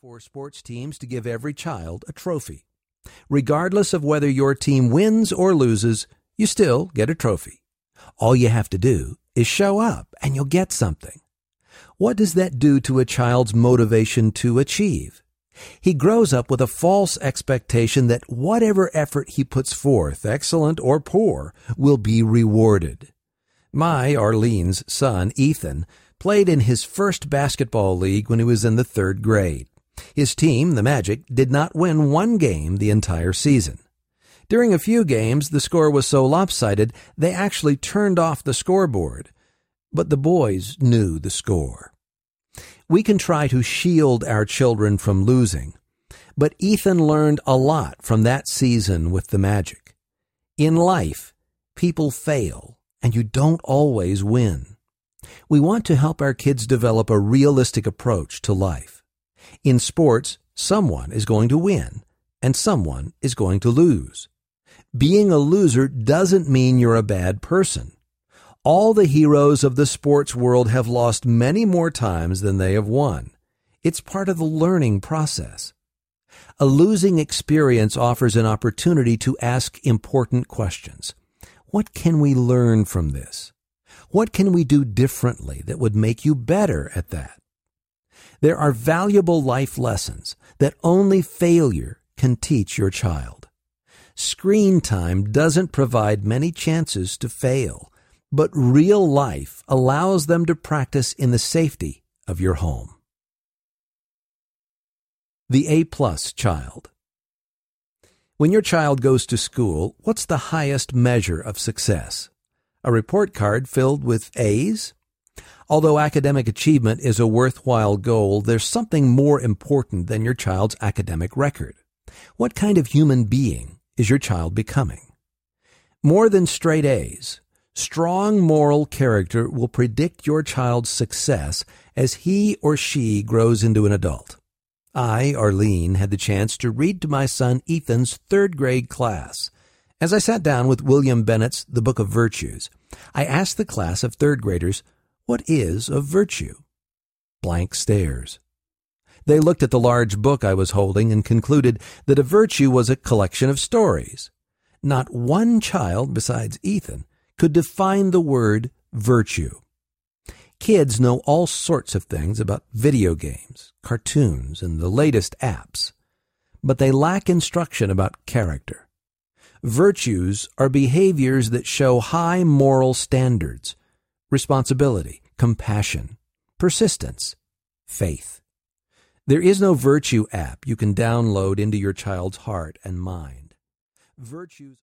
for sports teams to give every child a trophy. Regardless of whether your team wins or loses, you still get a trophy. All you have to do is show up and you'll get something. What does that do to a child's motivation to achieve? He grows up with a false expectation that whatever effort he puts forth, excellent or poor, will be rewarded. My, Arlene's son, Ethan, played in his first basketball league when he was in the 3rd grade. His team, the Magic, did not win one game the entire season. During a few games, the score was so lopsided, they actually turned off the scoreboard. But the boys knew the score. We can try to shield our children from losing, but Ethan learned a lot from that season with the Magic. In life, people fail, and you don't always win. We want to help our kids develop a realistic approach to life. In sports, someone is going to win, and someone is going to lose. Being a loser doesn't mean you're a bad person. All the heroes of the sports world have lost many more times than they have won. It's part of the learning process. A losing experience offers an opportunity to ask important questions. What can we learn from this? What can we do differently that would make you better at that? There are valuable life lessons that only failure can teach your child. Screen time doesn't provide many chances to fail, but real life allows them to practice in the safety of your home. The A-plus child. When your child goes to school, what's the highest measure of success? A report card filled with A's? Although academic achievement is a worthwhile goal, there's something more important than your child's academic record. What kind of human being is your child becoming? More than straight A's, strong moral character will predict your child's success as he or she grows into an adult. I, Arlene, had the chance to read to my son Ethan's 3rd grade class. As I sat down with William Bennett's The Book of Virtues, I asked the class of 3rd graders, "What is a virtue?" Blank stares. They looked at the large book I was holding and concluded that a virtue was a collection of stories. Not one child besides Ethan could define the word virtue. Kids know all sorts of things about video games, cartoons, and the latest apps, but they lack instruction about character. Virtues are behaviors that show high moral standards, responsibility, compassion, persistence, faith. There is no virtue app you can download into your child's heart and mind. Virtues